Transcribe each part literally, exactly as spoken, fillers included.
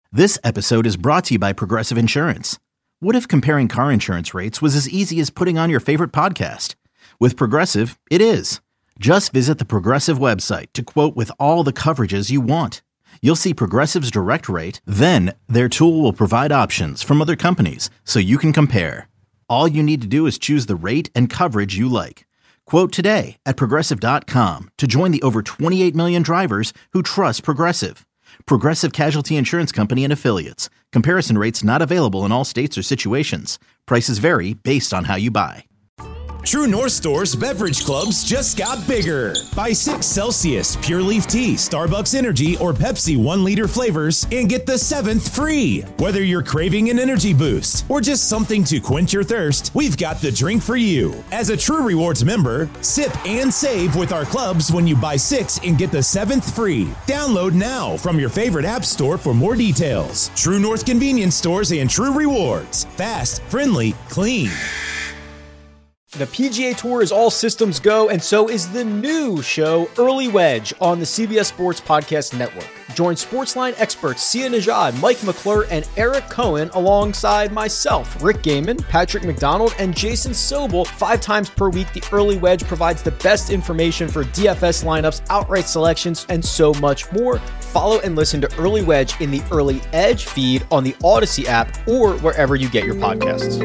This episode is brought to you by Progressive Insurance. What if comparing car insurance rates was as easy as putting on your favorite podcast? With Progressive, it is. Just visit the Progressive website to quote with all the coverages you want. You'll see Progressive's direct rate, then their tool will provide options from other companies so you can compare. All you need to do is choose the rate and coverage you like. Quote today at Progressive dot com to join the over twenty-eight million drivers who trust Progressive. Progressive Casualty Insurance Company and Affiliates. Comparison rates not available in all states or situations. Prices vary based on how you buy. True North Store's beverage clubs just got bigger. Buy six Celsius, Pure Leaf Tea, Starbucks Energy, or Pepsi one liter flavors and get the seventh free. Whether you're craving an energy boost or just something to quench your thirst, we've got the drink for you. As a True Rewards member, sip and save with our clubs when you buy six and get the seventh free. Download now from your favorite app store for more details. True North Convenience Stores and True Rewards. Fast, friendly, clean. The P G A Tour is all systems go, and so is the new show, Early Wedge, on the C B S Sports Podcast Network. Join Sportsline experts Sia Nejad, Mike McClure, and Eric Cohen alongside myself, Rick Gaiman, Patrick McDonald, and Jason Sobel. Five times per week, the Early Wedge provides the best information for D F S lineups, outright selections, and so much more. Follow and listen to Early Wedge in the Early Edge feed on the Odyssey app or wherever you get your podcasts.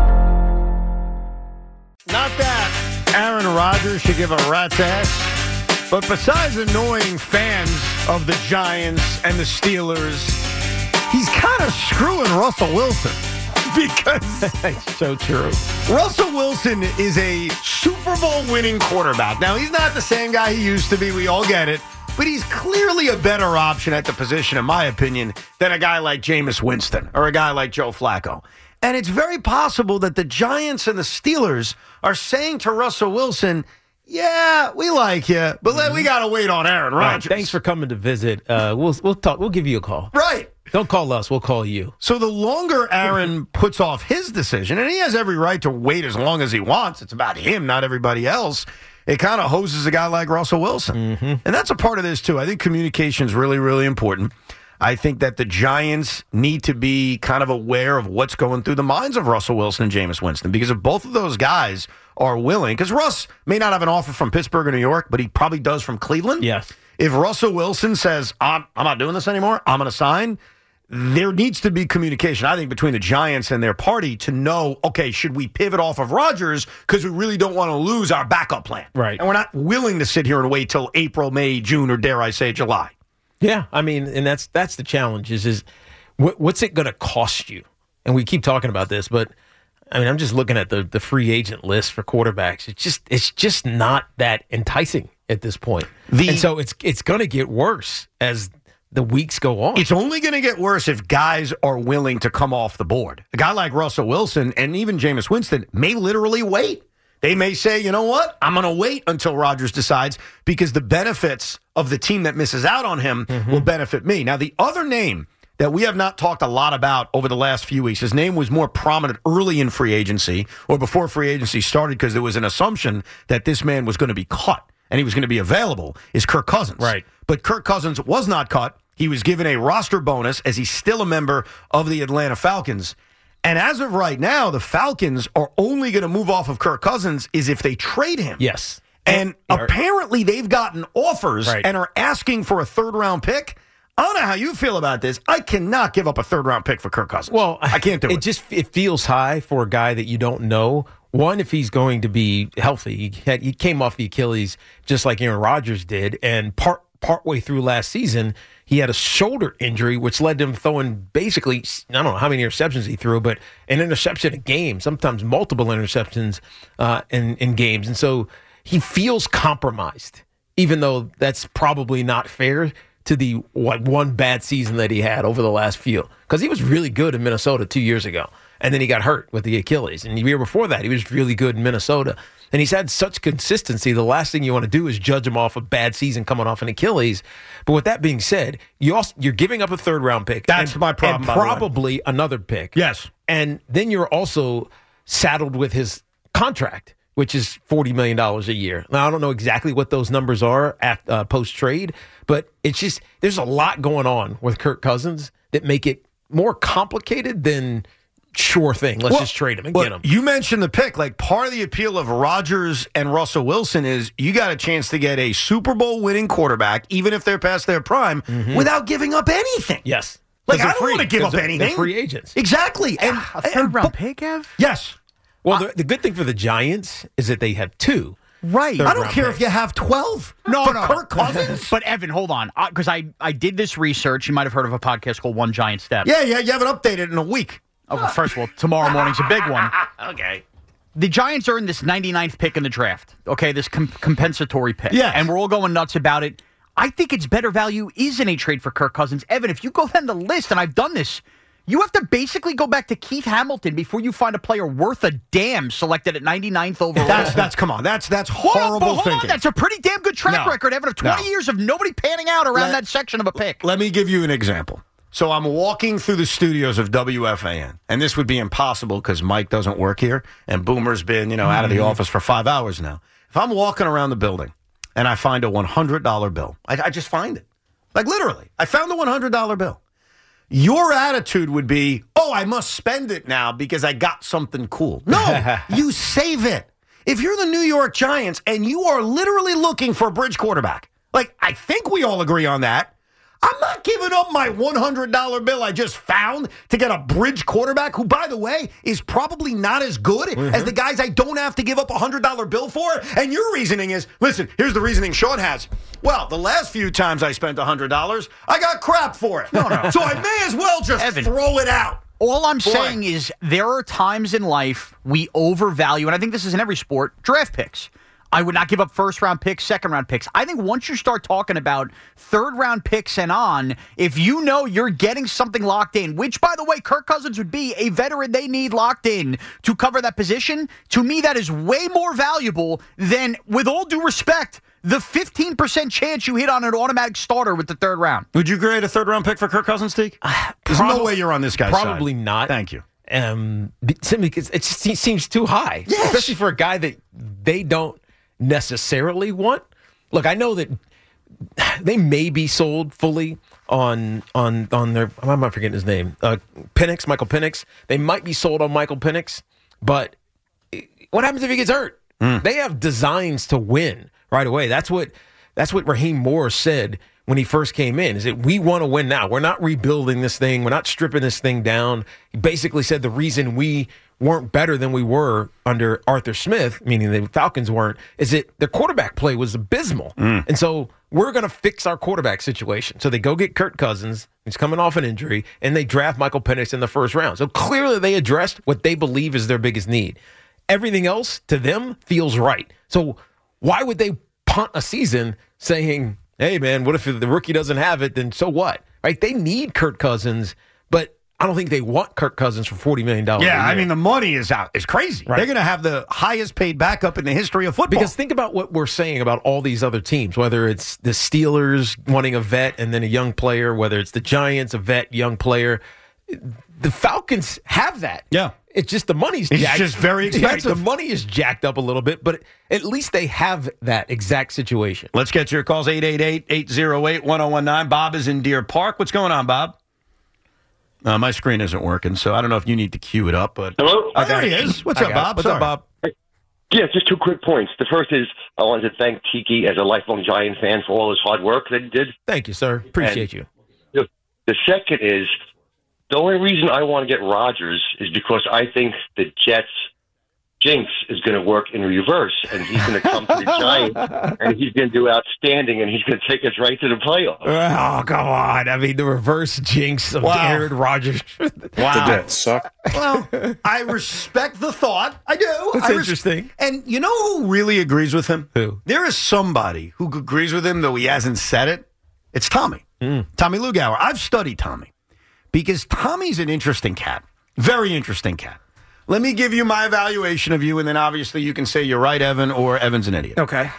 Not that Aaron Rodgers should give a rat's ass, but besides annoying fans of the Giants and the Steelers, he's kind of screwing Russell Wilson because that's so true. Russell Wilson is a Super Bowl winning quarterback. Now, he's not the same guy he used to be. We all get it. But he's clearly a better option at the position, in my opinion, than a guy like Jameis Winston or a guy like Joe Flacco. And it's very possible that the Giants and the Steelers are saying to Russell Wilson, yeah, we like you, but let, we got to wait on Aaron Rodgers. Right, thanks for coming to visit. Uh, we'll we'll talk. We'll give you a call. Right. Don't call us. We'll call you. So the longer Aaron puts off his decision, and he has every right to wait as long as he wants. It's about him, not everybody else. It kind of hoses a guy like Russell Wilson. Mm-hmm. And that's a part of this, too. I think communication is really, really important. I think that the Giants need to be kind of aware of what's going through the minds of Russell Wilson and Jameis Winston, because if both of those guys are willing, because Russ may not have an offer from Pittsburgh or New York, but he probably does from Cleveland. Yes. If Russell Wilson says, I'm, I'm not doing this anymore, I'm going to sign, there needs to be communication, I think, between the Giants and their party to know, okay, should we pivot off of Rodgers because we really don't want to lose our backup plan. Right. And we're not willing to sit here and wait till April, May, June, or dare I say July. Yeah, I mean, and that's that's the challenge is, is what, what's it going to cost you? And we keep talking about this, but I mean, I'm just looking at the, the free agent list for quarterbacks. It's just it's just not that enticing at this point. The, and so it's it's going to get worse as the weeks go on. It's only going to get worse if guys are willing to come off the board. A guy like Russell Wilson and even Jameis Winston may literally wait. They may say, you know what, I'm going to wait until Rodgers decides because the benefits of the team that misses out on him mm-hmm. will benefit me. Now, the other name that we have not talked a lot about over the last few weeks, his name was more prominent early in free agency or before free agency started because there was an assumption that this man was going to be cut and he was going to be available, is Kirk Cousins. Right. But Kirk Cousins was not cut. He was given a roster bonus as he's still a member of the Atlanta Falcons. And as of right now, the Falcons are only going to move off of Kirk Cousins is if they trade him. Yes. And apparently they've gotten offers right. and are asking for a third-round pick. I don't know how you feel about this. I cannot give up a third-round pick for Kirk Cousins. Well, I can't do it. It just it feels high for a guy that you don't know. One, if he's going to be healthy. He, had, he came off the Achilles just like Aaron Rodgers did, and part partway through last season, he had a shoulder injury, which led to him throwing basically, I don't know how many interceptions he threw, but an interception a game, sometimes multiple interceptions uh, in, in games. And so he feels compromised, even though that's probably not fair to the what, one bad season that he had over the last few. Because he was really good in Minnesota two years ago, and then he got hurt with the Achilles. And the year before that, he was really good in Minnesota. And he's had such consistency. The last thing you want to do is judge him off a bad season coming off an Achilles. But with that being said, you also, you're giving up a third round pick. That's and, my problem. And probably another pick. Yes. And then you're also saddled with his contract, which is forty million dollars a year. Now, I don't know exactly what those numbers are at uh, post-trade, but it's just there's a lot going on with Kirk Cousins that make it more complicated than sure thing. Let's well, just trade him and well, get him. You mentioned the pick. Like, part of the appeal of Rodgers and Russell Wilson is you got a chance to get a Super Bowl winning quarterback, even if they're past their prime, mm-hmm. without giving up anything. Yes. Like, I don't want to give up they're, anything. They're free agents. Exactly. And a third round pick, Ev? Yes. Well, uh, the, the good thing for the Giants is that they have two. Right. I don't care picks. If you have twelve. No, for no. Kirk Cousins. But, Evan, hold on. Because I, I did this research. You might have heard of a podcast called One Giant Step. Yeah, yeah. You haven't updated in a week. Oh, well, first of all, tomorrow morning's a big one. Okay. The Giants earned this ninety-ninth pick in the draft. Okay, this com- compensatory pick. Yeah. And we're all going nuts about it. I think its better value is in a trade for Kirk Cousins. Evan, if you go down the list, and I've done this, you have to basically go back to Keith Hamilton before you find a player worth a damn selected at ninety-ninth overall. That's, that's come on. That's that's horrible hold on, thinking. On. That's a pretty damn good track no. record, Evan, of twenty no. years of nobody panning out around let, that section of a pick. Let me give you an example. So I'm walking through the studios of W F A N, and this would be impossible because Mike doesn't work here, and Boomer's been, you know, out of the office for five hours now. If I'm walking around the building and I find a one hundred dollar bill, I, I just find it. Like, literally, I found a one hundred dollar bill. Your attitude would be, oh, I must spend it now because I got something cool. No, you save it. If you're the New York Giants and you are literally looking for a bridge quarterback, like, I think we all agree on that. I'm not giving up my one hundred dollar bill I just found to get a bridge quarterback who, by the way, is probably not as good mm-hmm. as the guys I don't have to give up a one hundred dollar bill for. And your reasoning is, listen, here's the reasoning Sean has. Well, the last few times I spent one hundred dollars, I got crap for it. No, no. So I may as well just Evan, throw it out. All I'm Boy. saying is there are times in life we overvalue, and I think this is in every sport, draft picks. I would not give up first-round picks, second-round picks. I think once you start talking about third-round picks and on, if you know you're getting something locked in, which, by the way, Kirk Cousins would be a veteran they need locked in to cover that position, to me that is way more valuable than, with all due respect, the fifteen percent chance you hit on an automatic starter with the third round. Would you grade a third-round pick for Kirk Cousins, Teague? Uh, There's prob- no way you're on this guy's Probably side. not. Thank you. Um, simply because it just seems too high, yes. especially for a guy that they don't necessarily want. Look, I know that they may be sold fully on on on their. I'm not forgetting his name. Uh, Penix, Michael Penix. They might be sold on Michael Penix, but what happens if he gets hurt? Mm. They have designs to win right away. That's what that's what Raheem Moore said when he first came in. Is that we want to win now? We're not rebuilding this thing. We're not stripping this thing down. He basically said the reason we weren't better than we were under Arthur Smith, meaning the Falcons weren't, is that their quarterback play was abysmal. Mm. And so we're going to fix our quarterback situation. So they go get Kirk Cousins. He's coming off an injury, and they draft Michael Penix in the first round. So clearly they addressed what they believe is their biggest need. Everything else to them feels right. So why would they punt a season saying, hey, man, what if the rookie doesn't have it? Then so what? Right? They need Kirk Cousins, but I don't think they want Kirk Cousins for forty million dollars. Yeah, I mean, the money is out. It's crazy. Right. They're going to have the highest paid backup in the history of football. Because think about what we're saying about all these other teams, whether it's the Steelers wanting a vet and then a young player, whether it's the Giants, a vet, young player. The Falcons have that. Yeah. It's just the money's it's jacked. just very expensive. Yeah, the money is jacked up a little bit, but at least they have that exact situation. Let's get to your calls, eight eight eight, eight oh eight, one oh one nine. Bob is in Deer Park. What's going on, Bob? Uh, my screen isn't working, so I don't know if you need to cue it up. But Hello? Oh, there he is. What's up, Bob? What's Sorry. up, Bob? Yeah, just two quick points. The first is I wanted to thank Tiki as a lifelong Giant fan for all his hard work that he did. Thank you, sir. Appreciate and you. The second is the only reason I want to get Rodgers is because I think the Jets jinx is going to work in reverse, and he's going to come to the Giants, and he's going to do outstanding, and he's going to take us right to the playoffs. Oh, come on. I mean, the reverse jinx of Wow. Aaron Rodgers. Wow. That suck. Well, I respect the thought. I do. That's I res- interesting. And you know who really agrees with him? Who? There is somebody who agrees with him, though he hasn't said it. It's Tommy. Mm. Tommy Lugauer. I've studied Tommy because Tommy's an interesting cat. Very interesting cat. Let me give you my evaluation of you, and then obviously you can say you're right, Evan, or Evan's an idiot. Okay.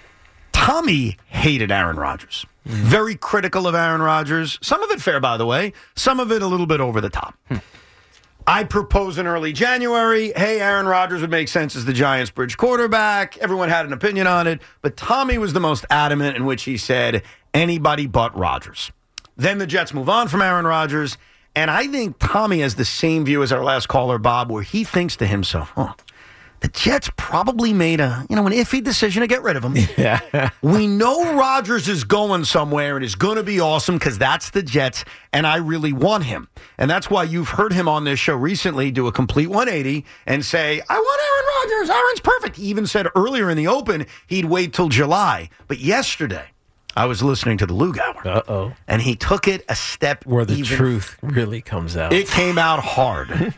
Tommy hated Aaron Rodgers. Mm. Very critical of Aaron Rodgers. Some of it fair, by the way. Some of it a little bit over the top. Hmm. I propose in early January, hey, Aaron Rodgers would make sense as the Giants' bridge quarterback. Everyone had an opinion on it, but Tommy was the most adamant in which he said anybody but Rodgers. Then the Jets move on from Aaron Rodgers, and I think Tommy has the same view as our last caller, Bob, where he thinks to himself, huh, the Jets probably made a, you know, an iffy decision to get rid of him. Yeah. We know Rodgers is going somewhere and is going to be awesome because that's the Jets, and I really want him. And that's why you've heard him on this show recently do a complete one eighty and say, I want Aaron Rodgers. Aaron's perfect. He even said earlier in the open he'd wait till July. But yesterday, I was listening to the Lug Hour. Uh-oh. And he took it a step Where the even truth really comes out. It came out hard.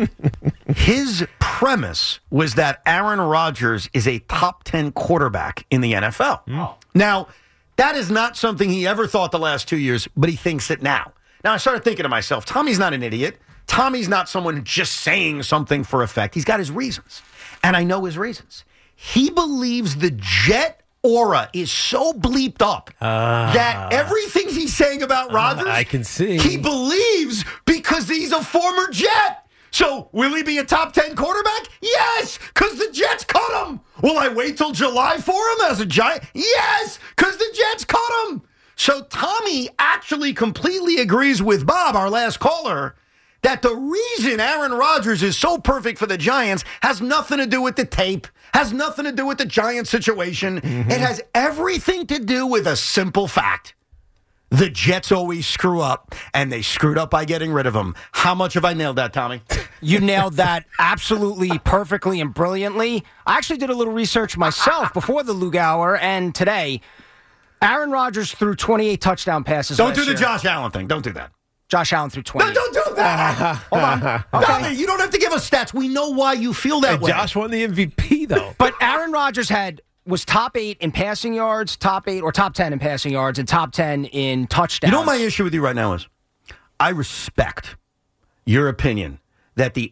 His premise was that Aaron Rodgers is a top ten quarterback in the N F L. Mm. Now, that is not something he ever thought the last two years, but he thinks it now. Now, I started thinking to myself, Tommy's not an idiot. Tommy's not someone just saying something for effect. He's got his reasons. And I know his reasons. He believes the Jet aura is so bleeped up uh, that everything he's saying about Rodgers, uh, I can see. He believes because he's a former Jet. So, will he be a top ten quarterback? Yes, because the Jets cut him. Will I wait till July for him as a Giant? Yes, because the Jets cut him. So, Tommy actually completely agrees with Bob, our last caller, that the reason Aaron Rodgers is so perfect for the Giants has nothing to do with the tape, has nothing to do with the Giants situation. Mm-hmm. It has everything to do with a simple fact. The Jets always screw up, and they screwed up by getting rid of him. How much have I nailed that, Tommy? You nailed that absolutely perfectly and brilliantly. I actually did a little research myself before the Lug Hour, and today, Aaron Rodgers threw twenty-eight touchdown passes. Don't do the year. Josh Allen thing. Don't do that. Josh Allen threw twenty. No, don't do that. Hold on. Okay. Tommy, you don't have to give us stats. We know why you feel that and way. Josh won the M V P, though. But Aaron Rodgers had was top eight in passing yards, top eight or top ten in passing yards, and top ten in touchdowns. You know what my issue with you right now is? I respect your opinion that the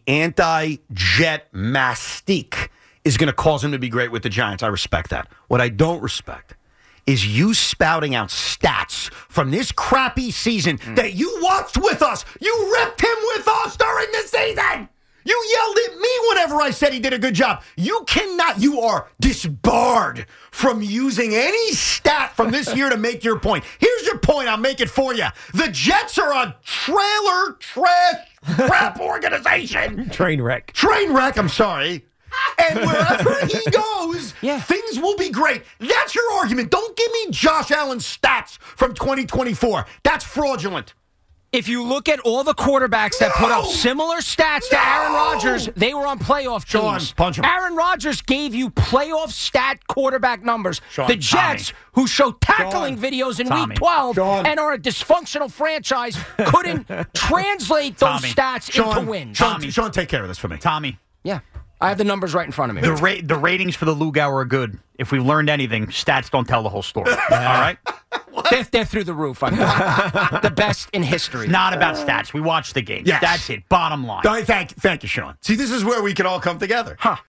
anti-Jet mystique is going to cause him to be great with the Giants. I respect that. What I don't respect is you spouting out stats from this crappy season mm. that you watched with us. You ripped him with us during the season. You yelled at me whenever I said he did a good job. You cannot, you are disbarred from using any stat from this year to make your point. Here's your point. I'll make it for you. The Jets are a trailer trash crap organization. Train wreck. Train wreck, I'm sorry. And wherever he goes, yeah. things will be great. That's your argument. Don't give me Josh Allen stats from twenty twenty-four. That's fraudulent. If you look at all the quarterbacks that no! put up similar stats no! to Aaron Rodgers, they were on playoff teams. Sean, punch him. Aaron Rodgers gave you playoff stat quarterback numbers. Sean, the Jets, Tommy. who show tackling Sean, videos in Tommy. Week twelve Sean. and are a dysfunctional franchise, couldn't translate those Tommy. stats Sean, into wins. Sean, Tommy. Sean, take care of this for me. Tommy. Yeah. I have the numbers right in front of me. The, ra- the ratings for the Lug Hour are good. If we've learned anything, stats don't tell the whole story. All right? They're, they're through the roof. I mean. The best in history. It's not about stats. We watch the game. Yes. That's it. Bottom line. Thank, thank you, Sean. See, this is where we can all come together. Huh.